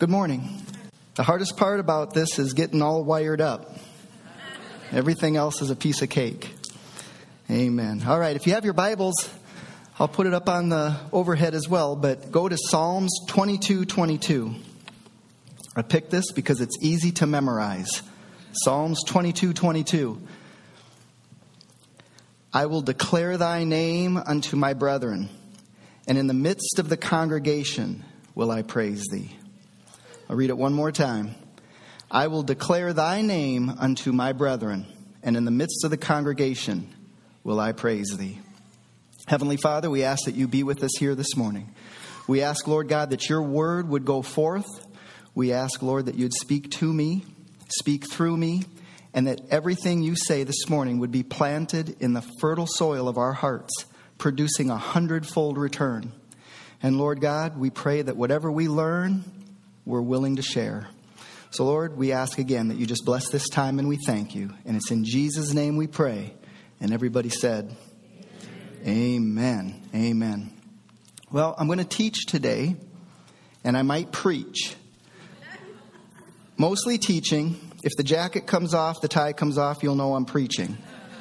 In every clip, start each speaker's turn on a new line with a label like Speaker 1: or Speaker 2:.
Speaker 1: Good morning. The hardest part about this is getting all wired up. Everything else is a piece of cake. Amen. All right, if you have your Bibles, I'll put it up on the overhead as well, but go to Psalms 22:22. I picked this because it's easy to memorize. Psalms 22:22. I will declare thy name unto my brethren, and in the midst of the congregation will I praise thee. I'll read it one more time. I will declare thy name unto my brethren, and in the midst of the congregation will I praise thee. Heavenly Father, we ask that you be with us here this morning. We ask, Lord God, that your word would go forth. We ask, Lord, that you'd speak to me, speak through me, and that everything you say this morning would be planted in the fertile soil of our hearts, producing 100-fold return. And Lord God, we pray that whatever we learn, we're willing to share. So Lord, we ask again that you just bless this time, and we thank you. And it's in Jesus' name we pray. And everybody said, Amen. Amen. Well, I'm going to teach today, and I might preach. Mostly teaching. If the jacket comes off, the tie comes off, you'll know I'm preaching.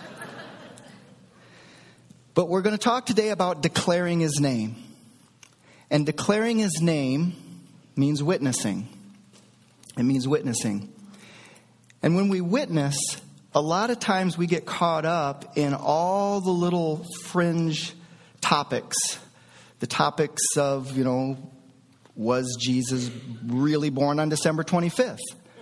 Speaker 1: But we're going to talk today about declaring his name. And declaring his name means witnessing. It means witnessing. And when we witness, a lot of times we get caught up in all the little fringe topics. The topics of, was Jesus really born on December 25th?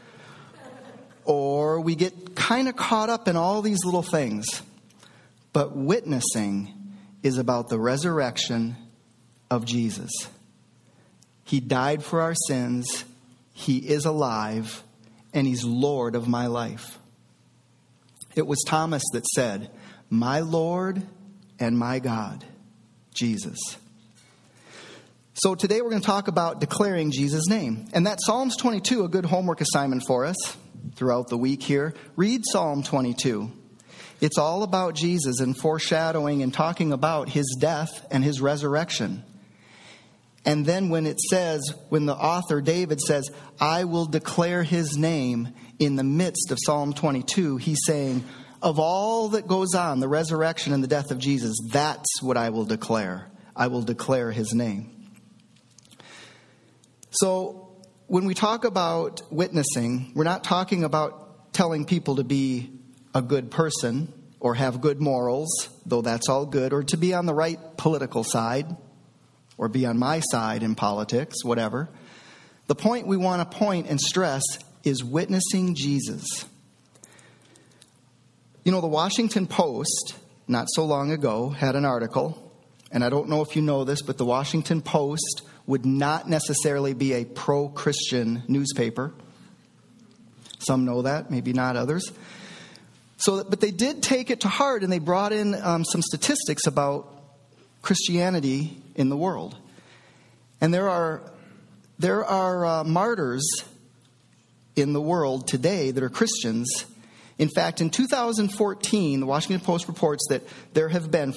Speaker 1: Or we get kind of caught up in all these little things. But witnessing is about the resurrection of Jesus. He died for our sins. He is alive, and he's Lord of my life. It was Thomas that said, my Lord and my God, Jesus. So today we're going to talk about declaring Jesus' name. And that Psalms 22, a good homework assignment for us throughout the week here. Read Psalm 22. It's all about Jesus and foreshadowing and talking about his death and his resurrection. And then when the author David says, I will declare his name in the midst of Psalm 22, he's saying, of all that goes on, the resurrection and the death of Jesus, that's what I will declare. I will declare his name. So when we talk about witnessing, we're not talking about telling people to be a good person or have good morals, though that's all good, or to be on the right political side, or be on my side in politics, whatever. The point we want to point and stress is witnessing Jesus. The Washington Post, not so long ago, had an article, and I don't know if you know this, but the Washington Post would not necessarily be a pro-Christian newspaper. Some know that, maybe not others. But they did take it to heart, and they brought in some statistics about Christianity in the world. And there are martyrs in the world today that are Christians. In fact, in 2014, the Washington Post reports that there have been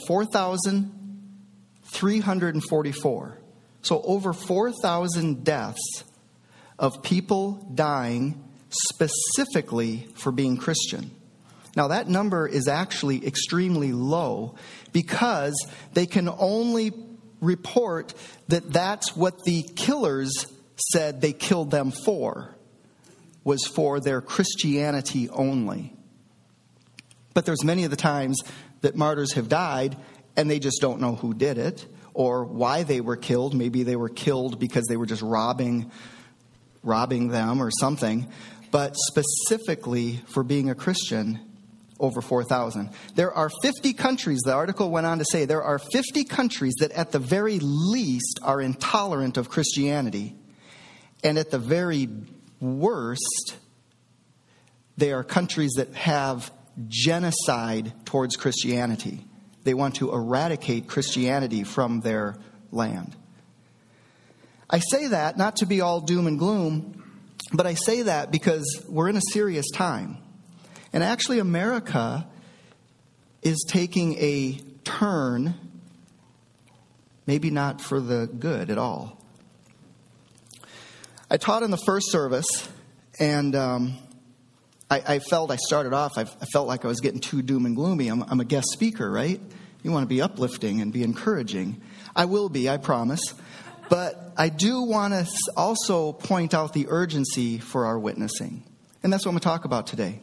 Speaker 1: 4,344. So over 4,000 deaths of people dying specifically for being Christian. Now, that number is actually extremely low because they can only report that that's what the killers said they killed them for, was for their Christianity only. But there's many of the times that martyrs have died and they just don't know who did it or why they were killed. Maybe they were killed because they were just robbing them or something. But specifically for being a Christian, over 4,000. There are 50 countries, the article went on to say, there are 50 countries that at the very least are intolerant of Christianity. And at the very worst, they are countries that have genocide towards Christianity. They want to eradicate Christianity from their land. I say that not to be all doom and gloom, but I say that because we're in a serious time. And actually, America is taking a turn, maybe not for the good at all. I taught in the first service, and I felt I started off, I felt like I was getting too doom and gloomy. I'm a guest speaker, right? You want to be uplifting and be encouraging. I will be, I promise. But I do want to also point out the urgency for our witnessing. And that's what I'm going to talk about today.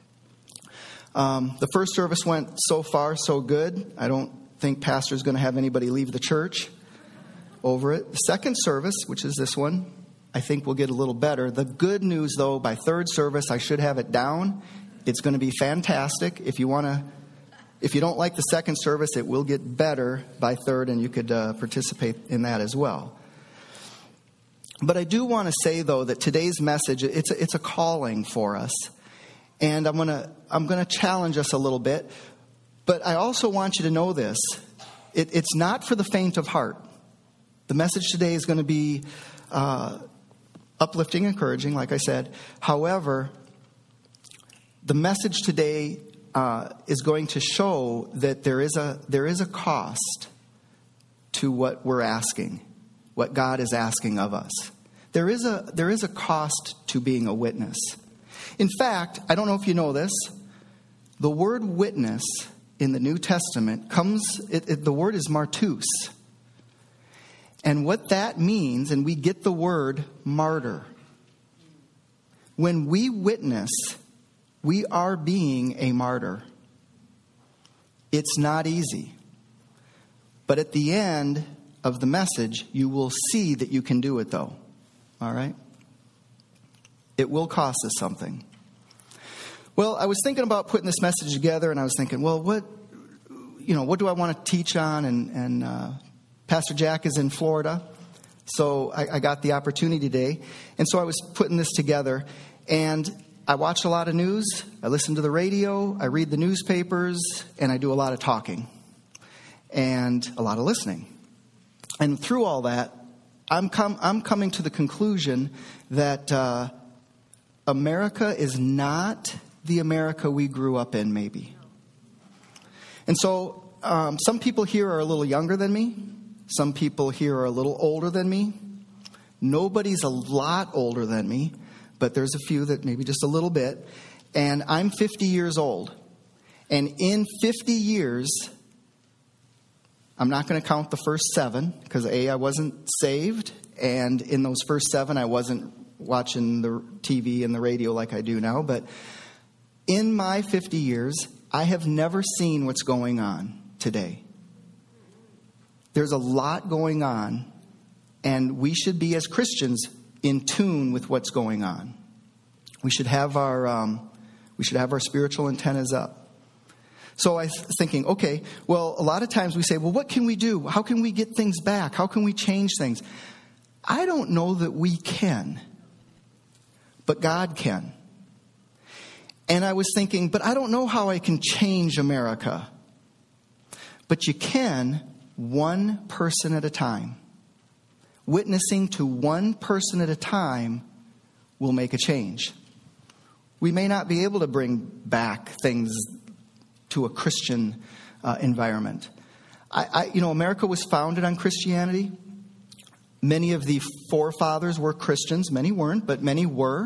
Speaker 1: The first service went so far so good. I don't think pastor's going to have anybody leave the church over it. The second service, which is this one, I think will get a little better. The good news, though, by third service, I should have it down. It's going to be fantastic. If you don't like the second service, it will get better by third, and you could participate in that as well. But I do want to say, though, that today's message, it's a calling for us. And I'm going to challenge us a little bit. But I also want you to know this. It's not for the faint of heart. The message today is going to be uplifting, encouraging, like I said. However, the message today is going to show that there is a cost to what we're asking, what God is asking of us. There is a cost to being a witness. In fact, I don't know if you know this, the word witness in the New Testament the word is martus. And what that means, and we get the word martyr. When we witness, we are being a martyr. It's not easy. But at the end of the message, you will see that you can do it, though. All right? It will cost us something. Well, I was thinking about putting this message together, and I was thinking, well, what do I want to teach on? And Pastor Jack is in Florida, so I got the opportunity today. And so I was putting this together, and I watch a lot of news. I listen to the radio. I read the newspapers, and I do a lot of talking and a lot of listening. And through all that, I'm coming to the conclusion that America is not the America we grew up in, maybe. And so some people here are a little younger than me. Some people here are a little older than me. Nobody's a lot older than me, but there's a few that maybe just a little bit. And I'm 50 years old. And in 50 years, I'm not going to count the first 7 because I wasn't saved. And in those first 7, I wasn't watching the TV and the radio like I do now. But in my 50 years, I have never seen what's going on today. There's a lot going on, and we should be, as Christians, in tune with what's going on. We should have our spiritual antennas up. So I was thinking, okay, well, a lot of times we say, well, what can we do? How can we get things back? How can we change things? I don't know that we can, but God can. And I was thinking, but I don't know how I can change America. But you can, one person at a time. Witnessing to one person at a time will make a change. We may not be able to bring back things to a Christian environment. America was founded on Christianity. Many of the forefathers were Christians. Many weren't, but many were.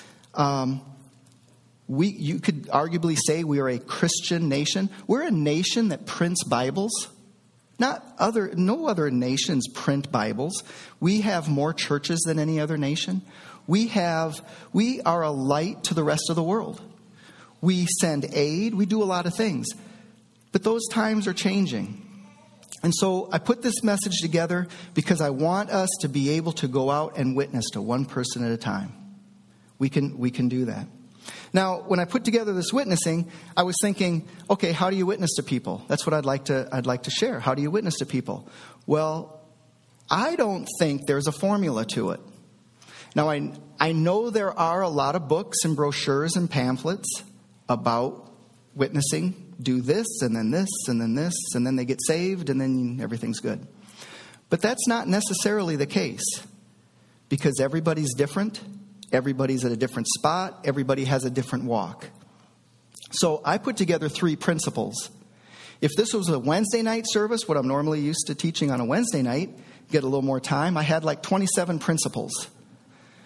Speaker 1: You could arguably say we are a Christian nation. We're a nation that prints Bibles. No other nations print Bibles. We have more churches than any other nation. We are a light to the rest of the world. We send aid. We do a lot of things. But those times are changing. And so I put this message together because I want us to be able to go out and witness to one person at a time. We can do that. Now, when I put together this witnessing, I was thinking, okay, how do you witness to people? That's what I'd like to share. How do you witness to people? Well, I don't think there's a formula to it. Now, I know there are a lot of books and brochures and pamphlets about witnessing. Do this, and then this, and then this, and then they get saved, and then everything's good. But that's not necessarily the case, because everybody's different. Everybody's at a different spot. Everybody has a different walk. So I put together 3 principles. If this was a Wednesday night service, what I'm normally used to teaching on a Wednesday night, get a little more time, I had like 27 principles.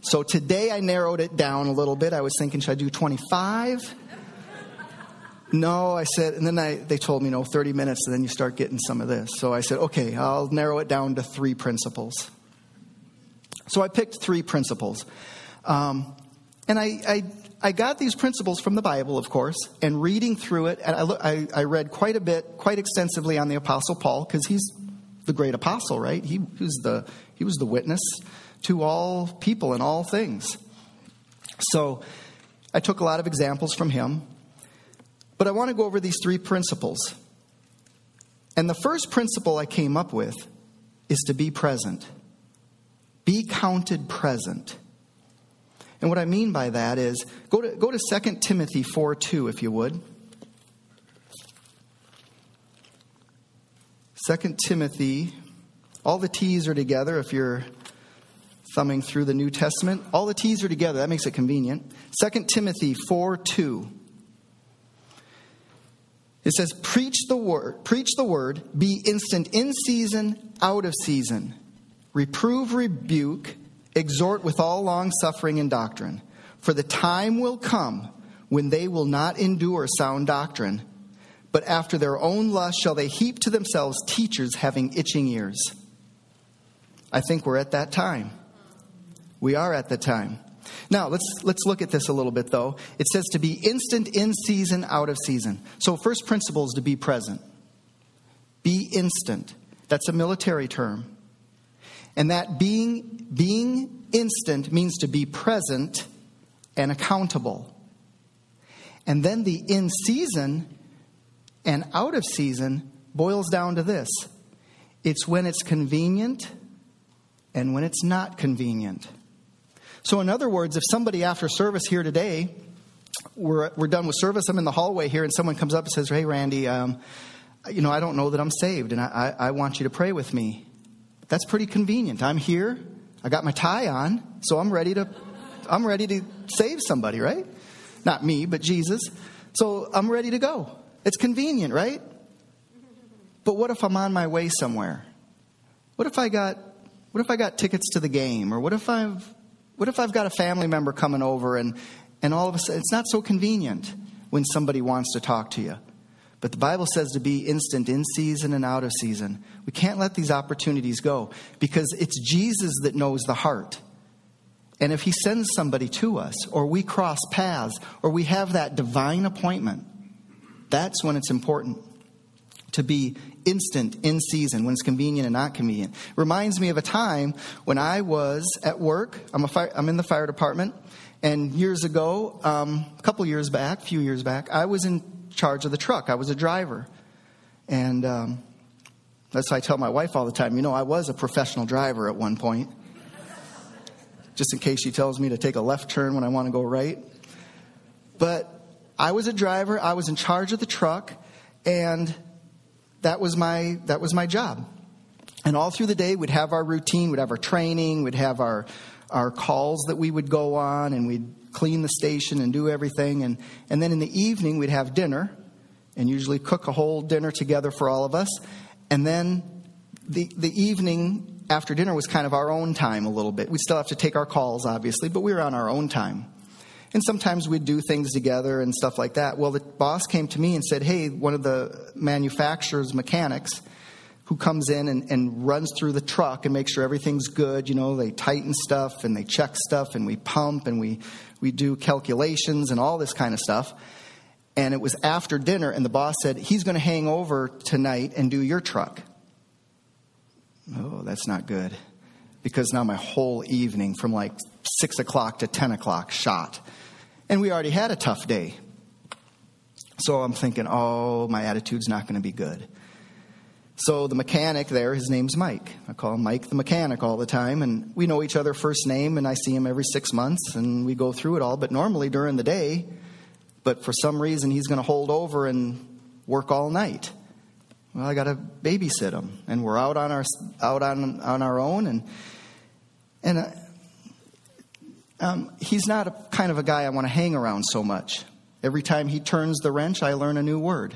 Speaker 1: So today I narrowed it down a little bit. I was thinking, should I do 25? No, I said, and then they told me, 30 minutes, and then you start getting some of this. So I said, okay, I'll narrow it down to 3 principles. So I picked 3 principles. And I got these principles from the Bible, of course, and reading through it, and I read quite a bit, quite extensively on the Apostle Paul, because he's the great apostle, right? He was the witness to all people and all things. So I took a lot of examples from him. But I want to go over these 3 principles. And the first principle I came up with is to be present. Be counted present. And what I mean by that is, go to 2 Timothy 4:2, if you would. 2 Timothy, all the T's are together if you're thumbing through the New Testament. All the T's are together. That makes it convenient. 2 Timothy 4:2. It says, preach the word, be instant in season, out of season. Reprove, rebuke, exhort with all long suffering and doctrine. For the time will come when they will not endure sound doctrine, but after their own lust shall they heap to themselves teachers having itching ears. I think we're at that time. We are at the time. Now, let's look at this a little bit, though. It says to be instant in season, out of season. So first principle is to be present. Be instant. That's a military term. And that being instant means to be present and accountable. And then the in season and out of season boils down to this. It's when it's convenient and when it's not convenient. So in other words, if somebody after service here today, we're done with service, I'm in the hallway here, and someone comes up and says, hey, Randy, I don't know that I'm saved, and I want you to pray with me. That's pretty convenient. I'm here. I got my tie on, so I'm ready to save somebody, right? Not me, but Jesus. So I'm ready to go. It's convenient, right? But what if I'm on my way somewhere? What if I got tickets to the game? Or what if I've got a family member coming over and all of a sudden, it's not so convenient when somebody wants to talk to you. But the Bible says to be instant in season and out of season. We can't let these opportunities go because it's Jesus that knows the heart. And if he sends somebody to us, or we cross paths, or we have that divine appointment, that's when it's important to be instant in season, when it's convenient and not convenient. Reminds me of a time when I was at work. I'm in the fire department. And years ago, a few years back, I was in charge of the truck. I was a driver. And that's why I tell my wife all the time, I was a professional driver at one point. Just in case she tells me to take a left turn when I want to go right. But I was a driver. I was in charge of the truck. And that was my job. And all through the day, we'd have our routine, we'd have our training, we'd have our calls that we would go on, and we'd clean the station and do everything. And then in the evening, we'd have dinner, and usually cook a whole dinner together for all of us. And then the evening after dinner was kind of our own time a little bit. We'd still have to take our calls, obviously, but we were on our own time. And sometimes we'd do things together and stuff like that. Well, the boss came to me and said, hey, one of the manufacturer's mechanics who comes in and runs through the truck and makes sure everything's good. They tighten stuff and they check stuff and we pump and we do calculations and all this kind of stuff. And it was after dinner, and the boss said, he's going to hang over tonight and do your truck. Oh, that's not good. Because now my whole evening from like 6 o'clock to 10 o'clock shot. And we already had a tough day. So I'm thinking, my attitude's not going to be good. So the mechanic there, his name's Mike. I call him Mike the mechanic all the time. And we know each other first name, and I see him every 6 months, and we go through it all. But normally during the day, but for some reason he's going to hold over and work all night. Well, I got to babysit him, and we're out on our own, and he's not a kind of a guy I want to hang around so much. Every time he turns the wrench, I learn a new word.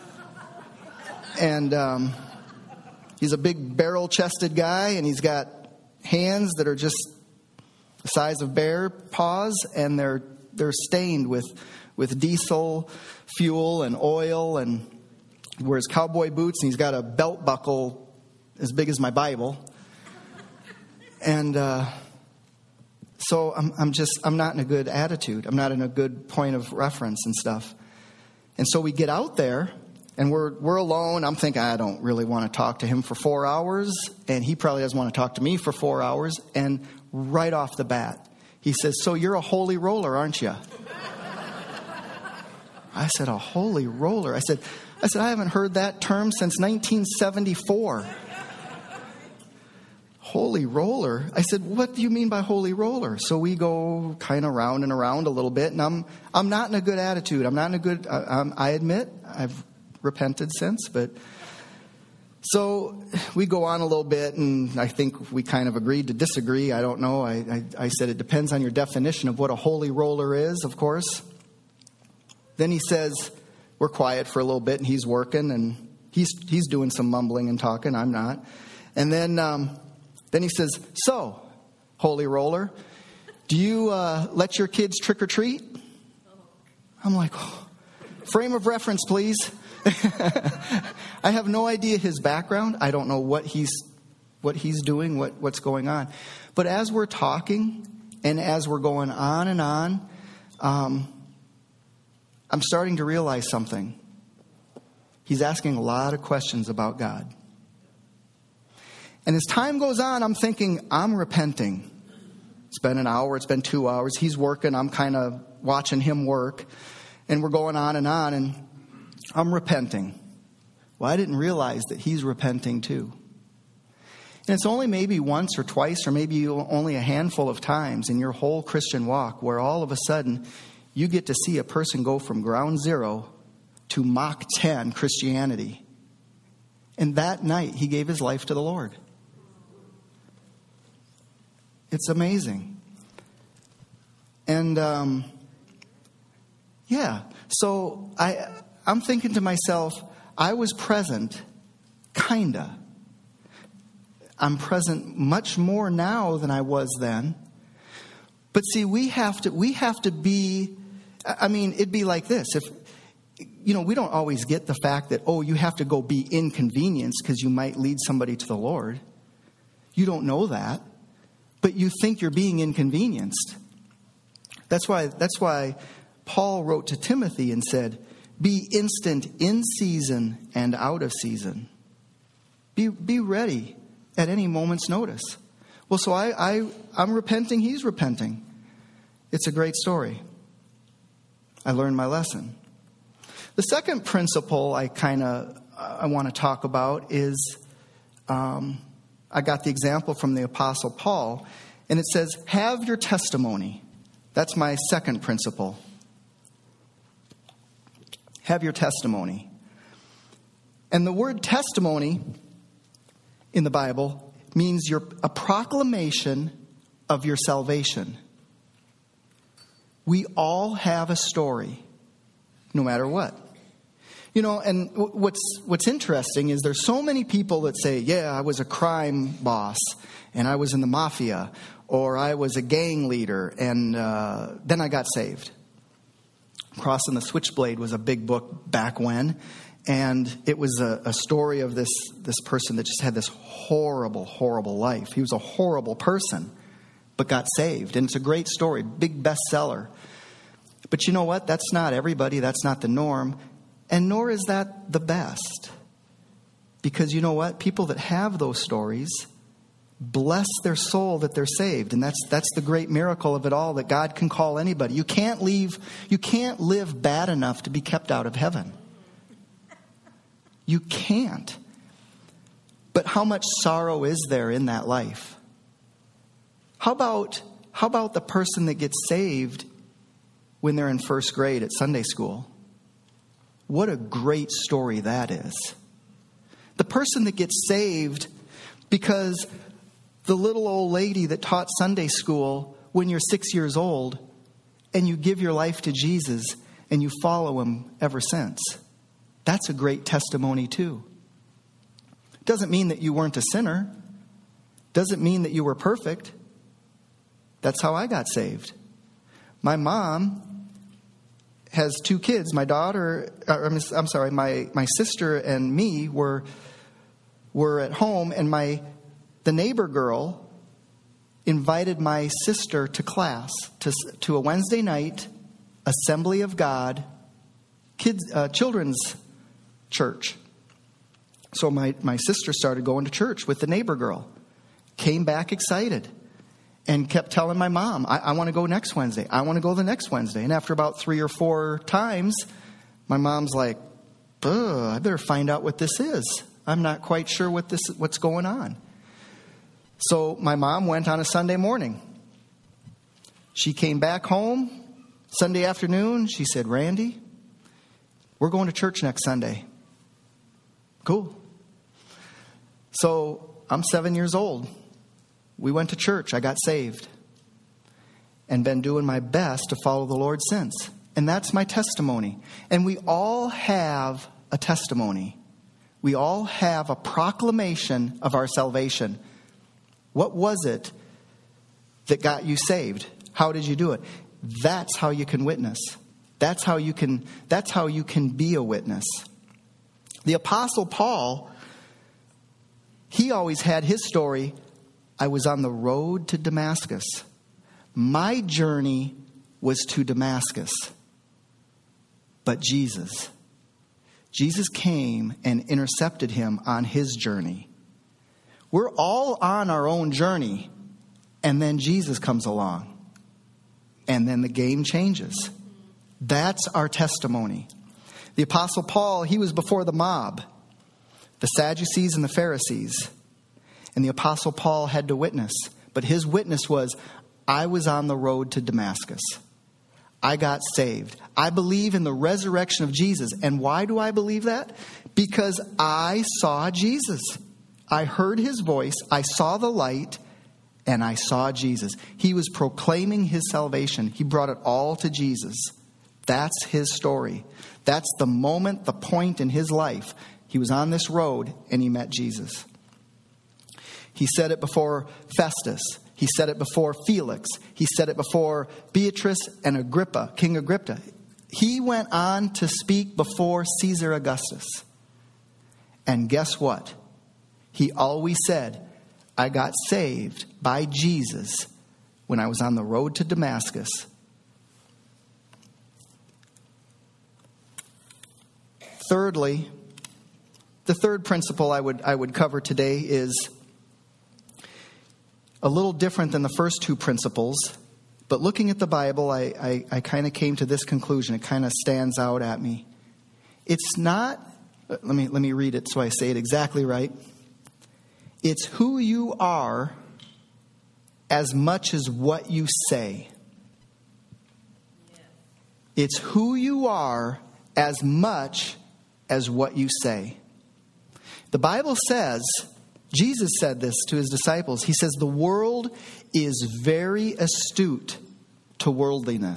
Speaker 1: And he's a big barrel-chested guy, and he's got hands that are just the size of bear paws, and they're stained with diesel fuel and oil, and he wears cowboy boots, and he's got a belt buckle as big as my Bible. And so I'm not in a good attitude. I'm not in a good point of reference and stuff. And so we get out there, and we're alone. I'm thinking, I don't really want to talk to him for 4 hours, and he probably doesn't want to talk to me for 4 hours. And right off the bat, he says, "So you're a holy roller, aren't you?" I said, "A holy roller?" I said, I haven't heard that term since 1974. Holy roller? I said, "What do you mean by holy roller?" So we go kind of round and around a little bit, and I'm not in a good attitude. I'm not in a good. I admit I've repented since, but so we go on a little bit, and I think we kind of agreed to disagree. I don't know. I said it depends on your definition of what a holy roller is, of course. Then he says, we're quiet for a little bit, and he's working, and he's doing some mumbling and talking. I'm not. And then he says, "So, holy roller, do you let your kids trick or treat?" I'm like, oh, frame of reference, please. I have no idea his background. I don't know what he's doing, what's going on. But as we're talking and as we're going on and on, I'm starting to realize something. He's asking a lot of questions about God. And as time goes on, I'm thinking, I'm repenting. It's been an hour, it's been 2 hours. He's working, I'm kind of watching him work. And we're going on, and I'm repenting. Well, I didn't realize that he's repenting too. And it's only maybe once or twice or maybe only a handful of times in your whole Christian walk where all of a sudden you get to see a person go from ground zero to Mach 10 Christianity. And that night he gave his life to the Lord. It's amazing. And so I'm thinking to myself, I was present, kinda. I'm present much more now than I was then. But see, we have to be, I mean, it'd be like this. If, we don't always get the fact that, you have to go be inconvenienced because you might lead somebody to the Lord. You don't know that. But you think you're being inconvenienced. That's why Paul wrote to Timothy and said, "Be instant in season and out of season." Be ready at any moment's notice. Well, so I'm repenting, he's repenting. It's a great story. I learned my lesson. The second principle I want to talk about is, I got the example from the Apostle Paul, and it says, have your testimony. That's my second principle. Have your testimony. And the word testimony in the Bible means a proclamation of your salvation. We all have a story, no matter what. And what's interesting is there's so many people that say, yeah, I was a crime boss, and I was in the mafia, or I was a gang leader, and then I got saved. Crossing the Switchblade was a big book back when, and it was a story of this person that just had this horrible, horrible life. He was a horrible person, but got saved. And it's a great story, big bestseller. But you know what? That's not everybody. That's not the norm. And nor is that the best. Because you know what? People that have those stories bless their soul that they're saved. And that's the great miracle of it all, that God can call anybody. You can't live bad enough to be kept out of heaven. You can't. But how much sorrow is there in that life? How about the person that gets saved when they're in first grade at Sunday school? What a great story that is. The person that gets saved because the little old lady that taught Sunday school when you're 6 years old, and you give your life to Jesus and you follow him ever since. That's a great testimony too. Doesn't mean that you weren't a sinner. Doesn't mean that you were perfect. That's how I got saved. My mom has 2 kids. My sister and me were at home, and the neighbor girl invited my sister to class, to a Wednesday night Assembly of God children's church. So my sister started going to church with the neighbor girl, came back excited, and kept telling my mom, I want to go next Wednesday. I want to go the next Wednesday. And after about 3 or 4 times, my mom's like, I better find out what this is. I'm not quite sure what's going on. So my mom went on a Sunday morning. She came back home Sunday afternoon. She said, Randy, we're going to church next Sunday. Cool. So I'm 7 years old. We went to church. I got saved. And been doing my best to follow the Lord since. And that's my testimony. And we all have a testimony. We all have a proclamation of our salvation. What was it that got you saved? How did you do it? That's how you can witness. That's how you can be a witness. The Apostle Paul, he always had his story. I was on the road to Damascus. My journey was to Damascus. But Jesus came and intercepted him on his journey. We're all on our own journey, and then Jesus comes along. And then the game changes. That's our testimony. The Apostle Paul, he was before the mob, the Sadducees and the Pharisees. And the Apostle Paul had to witness. But his witness was, I was on the road to Damascus. I got saved. I believe in the resurrection of Jesus. And why do I believe that? Because I saw Jesus. I heard his voice. I saw the light. And I saw Jesus. He was proclaiming his salvation. He brought it all to Jesus. That's his story. That's the moment, the point in his life. He was on this road and he met Jesus. He said it before Festus. He said it before Felix. He said it before Beatrice and Agrippa, King Agrippa. He went on to speak before Caesar Augustus. And guess what? He always said, I got saved by Jesus when I was on the road to Damascus. Thirdly, the third principle I would cover today is a little different than the first 2 principles. But looking at the Bible, I kind of came to this conclusion. It kind of stands out at me. It's not, let me read it so I say it exactly right. It's who you are as much as what you say. It's who you are as much as what you say. The Bible says, Jesus said this to his disciples. He says, the world is very astute to worldliness.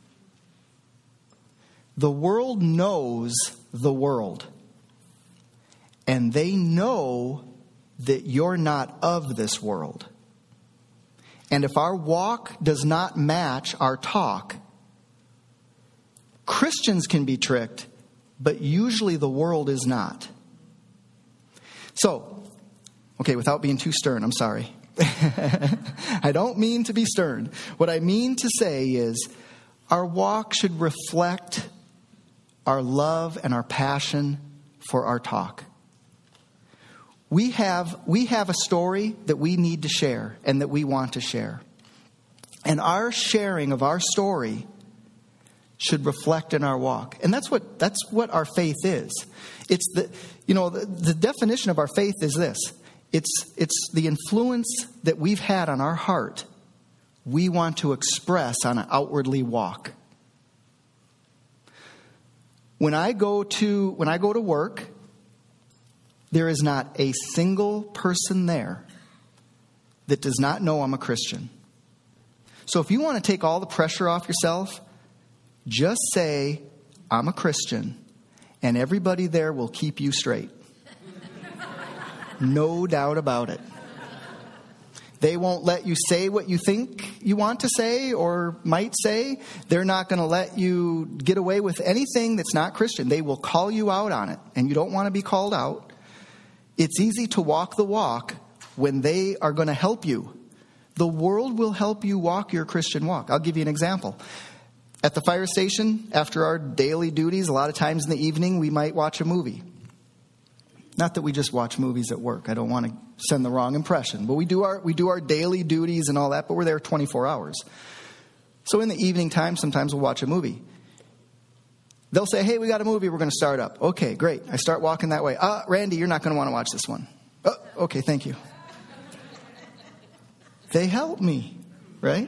Speaker 1: The world knows the world. And they know that you're not of this world. And if our walk does not match our talk, Christians can be tricked, but usually the world is not. So, okay, without being too stern, I'm sorry. I don't mean to be stern. What I mean to say is our walk should reflect our love and our passion for our talk. We have a story that we need to share and that we want to share. And our sharing of our story should reflect in our walk. And that's what our faith is. It's the definition of our faith is this. It's the influence that we've had on our heart we want to express on an outwardly walk. When I go to work, there is not a single person there that does not know I'm a Christian. So if you want to take all the pressure off yourself, just say, I'm a Christian, and everybody there will keep you straight. No doubt about it. They won't let you say what you think you want to say or might say. They're not going to let you get away with anything that's not Christian. They will call you out on it, and you don't want to be called out. It's easy to walk the walk when they are going to help you. The world will help you walk your Christian walk. I'll give you an example. At the fire station, after our daily duties, a lot of times in the evening, we might watch a movie. Not that we just watch movies at work. I don't want to send the wrong impression. But we do our daily duties and all that, but we're there 24 hours. So in the evening time, sometimes we'll watch a movie. They'll say, hey, we got a movie we're going to start up. Okay, great. I start walking that way. Randy, you're not going to want to watch this one. Okay, thank you. They help me, right?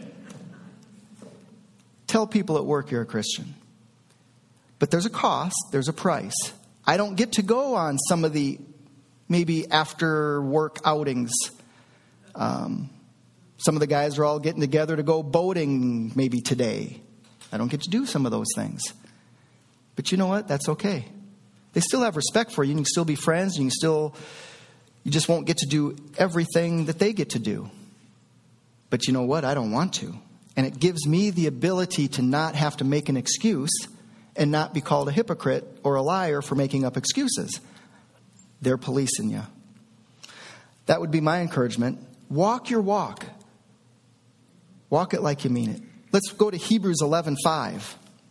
Speaker 1: Tell people at work you're a Christian. But there's a cost, there's a price. I don't get to go on some of the maybe after work outings. Some of the guys are all getting together to go boating maybe today. I don't get to do some of those things. But you know what? That's okay. They still have respect for you. You can still be friends. You just won't get to do everything that they get to do. But you know what? I don't want to. And it gives me the ability to not have to make an excuse and not be called a hypocrite or a liar for making up excuses. They're policing you. That would be my encouragement. Walk your walk. Walk it like you mean it. Let's go to Hebrews 11:5.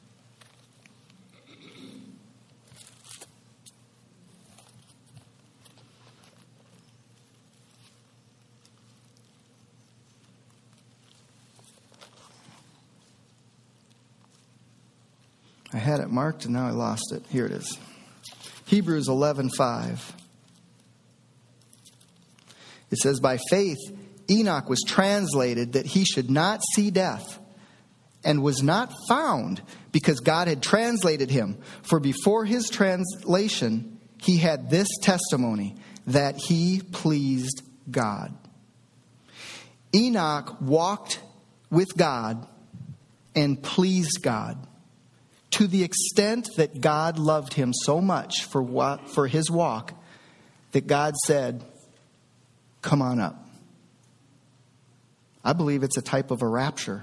Speaker 1: I had it marked and now I lost it. Here it is. Hebrews 11:5. It says, by faith, Enoch was translated that he should not see death, and was not found because God had translated him. For before his translation, he had this testimony, that he pleased God. Enoch walked with God and pleased God, to the extent that God loved him so much for his walk that God said, come on up. I believe it's a type of a rapture.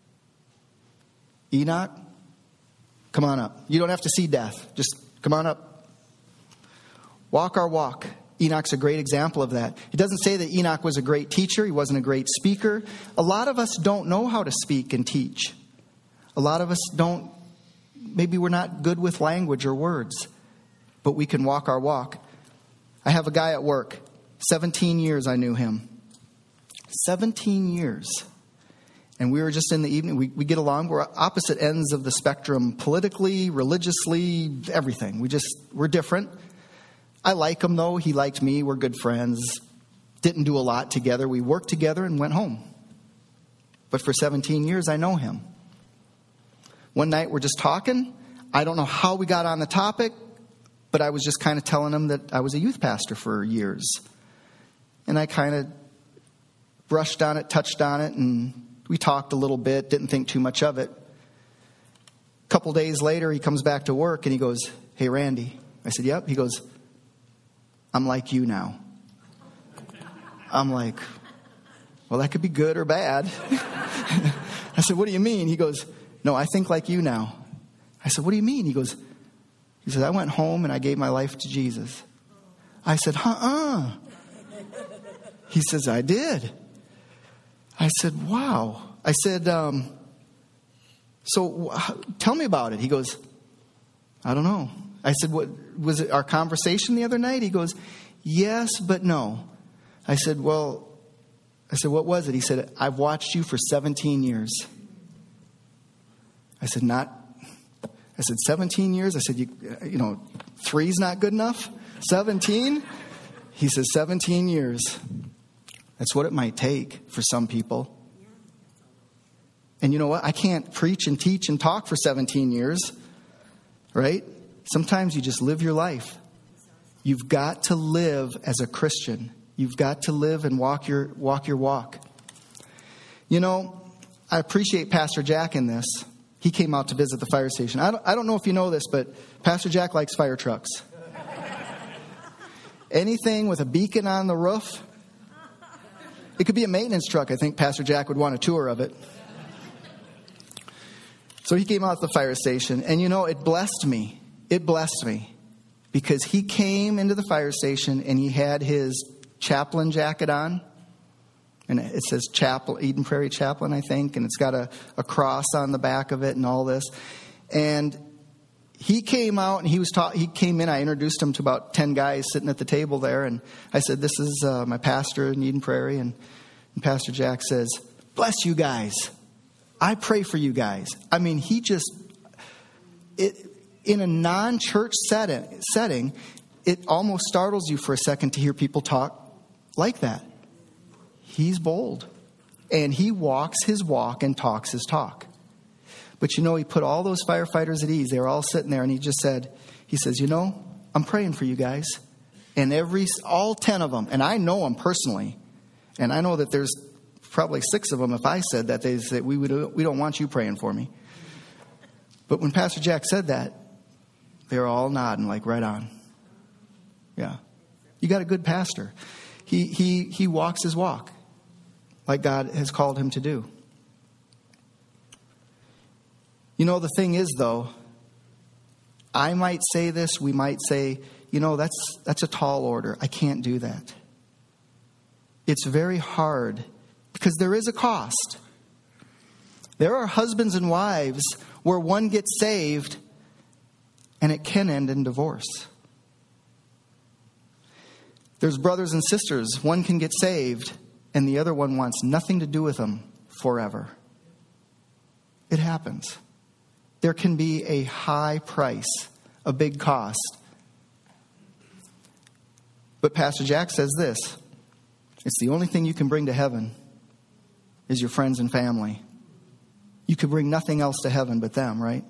Speaker 1: Enoch, come on up. You don't have to see death. Just come on up. Walk our walk. Enoch's a great example of that. It doesn't say that Enoch was a great teacher. He wasn't a great speaker. A lot of us don't know how to speak and teach. A lot of us don't. Maybe we're not good with language or words, but we can walk our walk. I have a guy at work. 17 years I knew him. 17 years. And we were just in the evening. We get along. We're opposite ends of the spectrum politically, religiously, everything. We're different. I like him, though. He liked me. We're good friends. Didn't do a lot together. We worked together and went home. But for 17 years, I know him. One night, we're just talking. I don't know how we got on the topic, but I was just kind of telling him that I was a youth pastor for years. And I kind of brushed on it, touched on it, and we talked a little bit, didn't think too much of it. A couple days later, he comes back to work, and he goes, hey, Randy. I said, yep. He goes, I'm like you now. I'm like, well, that could be good or bad. I said, what do you mean? He goes, no, I think like you now. I said, what do you mean? He said, I went home and I gave my life to Jesus. I said, He says, I did. I said, wow. I said, so tell me about it. He goes, I don't know. I said, what was it, our conversation the other night? He goes, yes, but no. I said, what was it? He said, I've watched you for 17 years. I said, 17 years? I said, you know, 3's not good enough? 17? He says, 17 years. That's what it might take for some people. And you know what? I can't preach and teach and talk for 17 years, right? Sometimes you just live your life. You've got to live as a Christian. You've got to live and walk your walk. You know, I appreciate Pastor Jack in this. He came out to visit the fire station. I don't know if you know this, but Pastor Jack likes fire trucks. Anything with a beacon on the roof It could be a maintenance truck. I think Pastor Jack would want a tour of it. So he came out at the fire station, and it blessed me. It blessed me because he came into the fire station and he had his chaplain jacket on. And it says Eden Prairie Chaplain, I think, and it's got a cross on the back of it and all this. And he came out and he came in. I introduced him to about 10 guys sitting at the table there. And I said, this is my pastor in Eden Prairie. And Pastor Jack says, bless you guys. I pray for you guys. I mean, in a non-church setting, it almost startles you for a second to hear people talk like that. He's bold. And he walks his walk and talks his talk. But he put all those firefighters at ease. They were all sitting there, and he says, I'm praying for you guys. And all 10 of them, and I know them personally, and I know that there's probably 6 of them, if I said that, they said, we don't want you praying for me. But when Pastor Jack said that, they were all nodding, like right on. Yeah. You got a good pastor. He walks his walk like God has called him to do. The thing is, though, I might say this, we might say, that's a tall order. I can't do that. It's very hard because there is a cost. There are husbands and wives where one gets saved and it can end in divorce. There's brothers and sisters. One can get saved and the other one wants nothing to do with them forever. It happens. There can be a high price, a big cost. But Pastor Jack says this, it's the only thing you can bring to heaven is your friends and family. You could bring nothing else to heaven but them, right?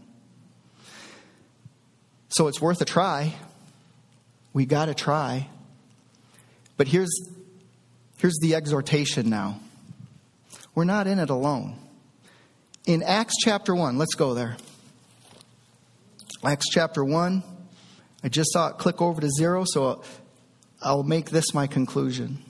Speaker 1: So it's worth a try. We got to try. But here's the exhortation now. We're not in it alone. In Acts chapter 1, let's go there. Acts chapter 1, I just saw it click over to 0, so I'll make this my conclusion.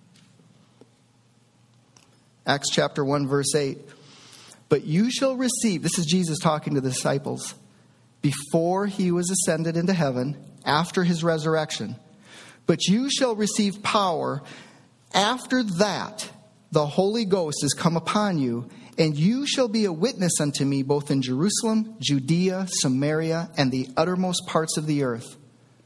Speaker 1: Acts chapter 1, verse 8. But you shall receive, this is Jesus talking to the disciples, before he was ascended into heaven, after his resurrection. But you shall receive power. After that, the Holy Ghost is come upon you, and you shall be a witness unto me both in Jerusalem, Judea, Samaria, and the uttermost parts of the earth.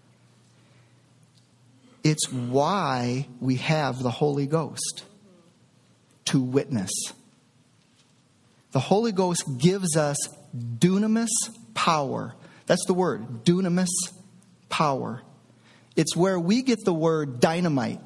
Speaker 1: It's why we have the Holy Ghost, to witness. The Holy Ghost gives us dunamis power. That's the word, dunamis power. It's where we get the word dynamite.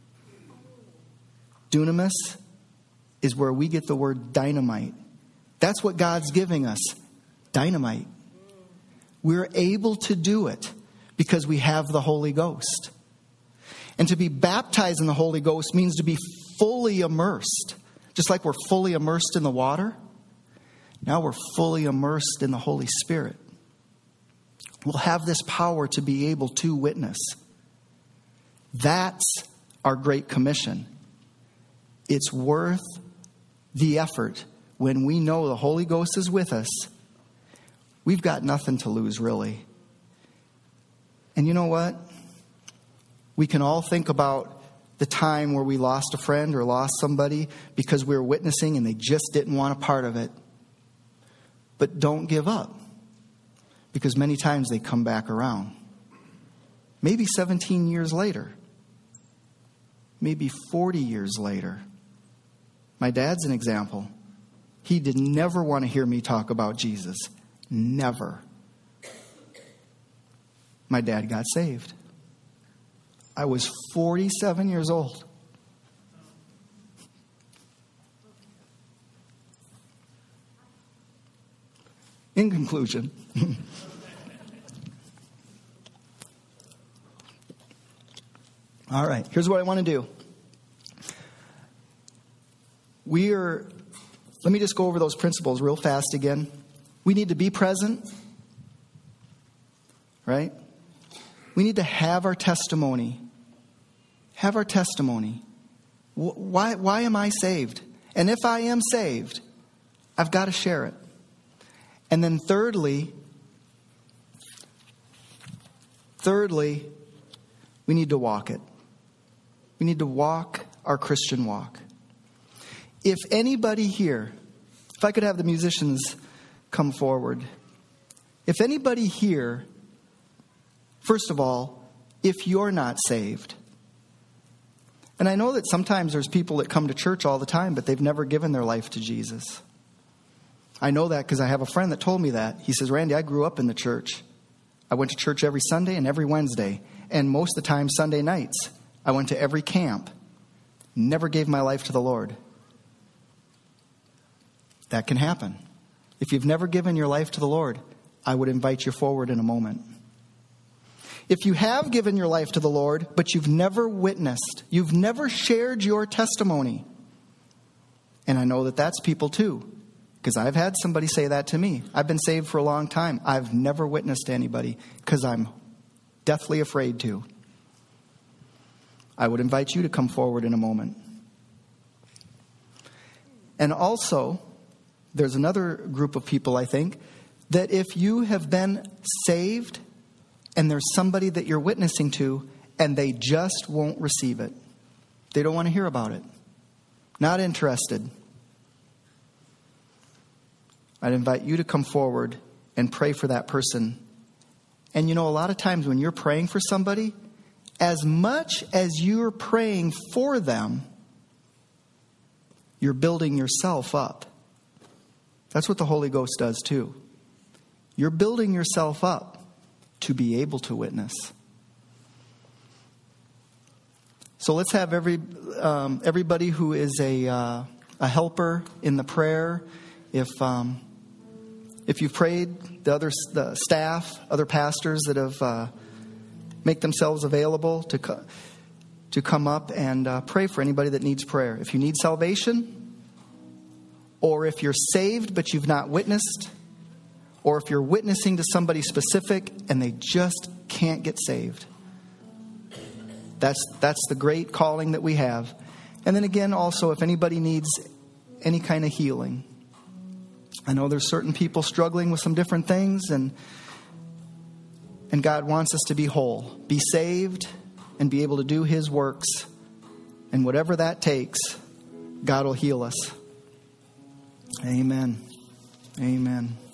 Speaker 1: Dunamis is where we get the word dynamite. That's what God's giving us, dynamite. We're able to do it because we have the Holy Ghost. And to be baptized in the Holy Ghost means to be fully immersed. Just like we're fully immersed in the water, now we're fully immersed in the Holy Spirit. We'll have this power to be able to witness. That's our Great Commission. It's worth the effort. When we know the Holy Ghost is with us, we've got nothing to lose, really. And you know what? We can all think about the time where we lost a friend or lost somebody because we were witnessing and they just didn't want a part of it. But don't give up, because many times they come back around. Maybe 17 years later. Maybe 40 years later. My dad's an example. He did never want to hear me talk about Jesus. Never. My dad got saved. I was 47 years old. In conclusion, all right, here's what I want to do. Let me just go over those principles real fast again. We need to be present, right? We need to have our testimony. Have our testimony. Why am I saved? And if I am saved, I've got to share it. And then thirdly, we need to walk it. We need to walk our Christian walk. If anybody here, if I could have the musicians come forward. If anybody here, first of all, if you're not saved, and I know that sometimes there's people that come to church all the time, but they've never given their life to Jesus. I know that because I have a friend that told me that. He says, Randy, I grew up in the church. I went to church every Sunday and every Wednesday, and most of the time Sunday nights. I went to every camp. Never gave my life to the Lord. That can happen. If you've never given your life to the Lord, I would invite you forward in a moment. If you have given your life to the Lord, but you've never witnessed, you've never shared your testimony, and I know that that's people too, because I've had somebody say that to me. I've been saved for a long time. I've never witnessed to anybody because I'm deathly afraid to. I would invite you to come forward in a moment. And also, there's another group of people, I think, that if you have been saved and there's somebody that you're witnessing to and they just won't receive it. They don't want to hear about it. Not interested. I'd invite you to come forward and pray for that person. And you know, a lot of times when you're praying for somebody, as much as you're praying for them, you're building yourself up. That's what the Holy Ghost does too. You're building yourself up to be able to witness. So let's have everybody who is a helper in the prayer. If you've prayed, the staff, other pastors that have make themselves available to come up and pray for anybody that needs prayer. If you need salvation, or if you're saved but you've not witnessed, or if you're witnessing to somebody specific and they just can't get saved. That's the great calling that we have. And then again, also, if anybody needs any kind of healing. I know there's certain people struggling with some different things, and God wants us to be whole, be saved, and be able to do His works. And whatever that takes, God will heal us. Amen. Amen.